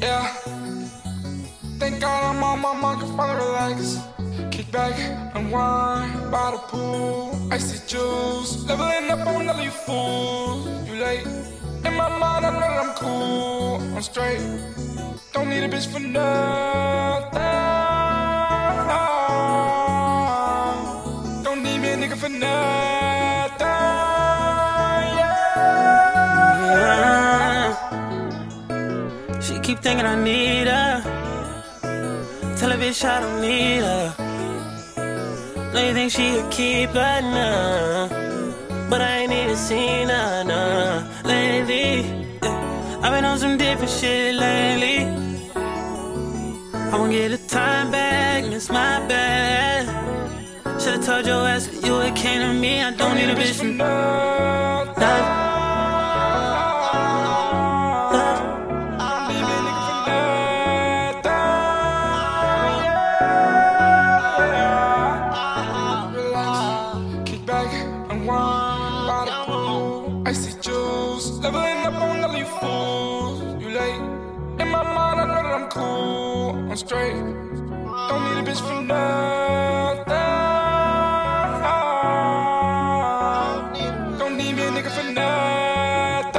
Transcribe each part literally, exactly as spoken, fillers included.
Yeah. Thank God I'm on my mind, can finally relax. Kick back, unwind by the pool. Icy juice, leveling up on all you fools. You late, in my mind I know that I'm cool. I'm straight, don't need a bitch for nothing. Don't need me a nigga for nothing. Yeah. She keep thinking I need her. Tell a bitch I don't need her. Know you think she a keeper, nah, but I ain't even seen her, nah. Lately, yeah, I've been on some different shit lately. I won't get the time back, it's my bad. Should've told your ass that you would came to me. I don't, don't need a bitch for nothing. Unwind by the pool. Icy juice, leveling up on all you fools. You late, in my mind I know that I'm cool. I'm straight, don't need a bitch for nothing. Don't need me a nigga for nothing.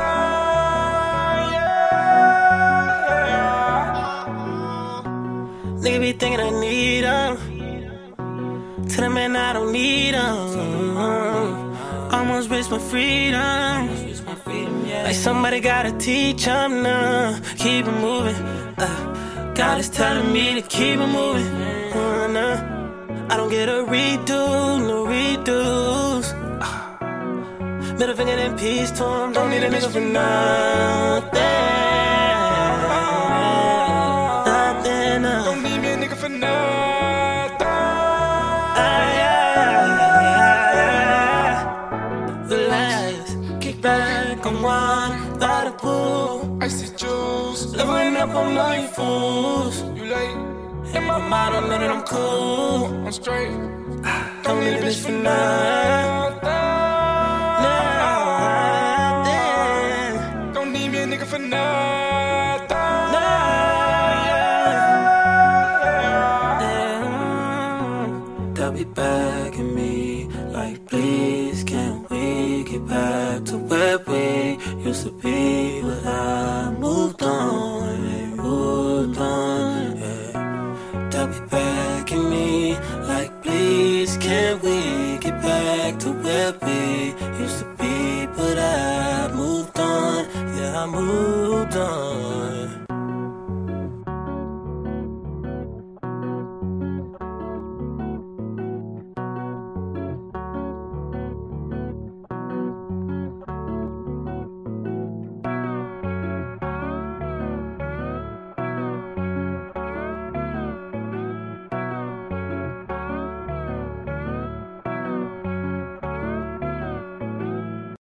Yeah. Nigga be thinking I need him. Tell the man I don't need him. Almost risked my freedom. Like somebody gotta teach him now. Keep it moving. uh, God is telling me to keep it moving. uh, nah. I don't get a redo, no redos. uh, Middle finger and peace to him. Don't need a nigga for nothing. Nothing, uh. Don't need me a nigga for nothing. Back on one by the pool. Icy juice, leveling up on all you fools. You late, in my mind I know that I'm cool. I'm straight, don't need a bitch for nothing. Nothing. Don't need me a nigga for nothing. Nothing. They'll be begging me like, please, can we get back to where we used to be? But I moved on, yeah, moved on, yeah. They'll be begging me like, please, can we get back to where we used to be? But I moved on, yeah, I moved on.